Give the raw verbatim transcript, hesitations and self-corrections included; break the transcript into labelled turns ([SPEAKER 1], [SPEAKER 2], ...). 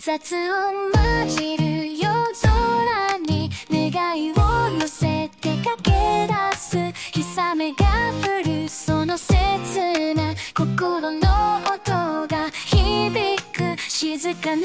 [SPEAKER 1] 雑音混じる夜空に願いを乗せて駆け出す氷雨が降るその切な心の音が響く静かな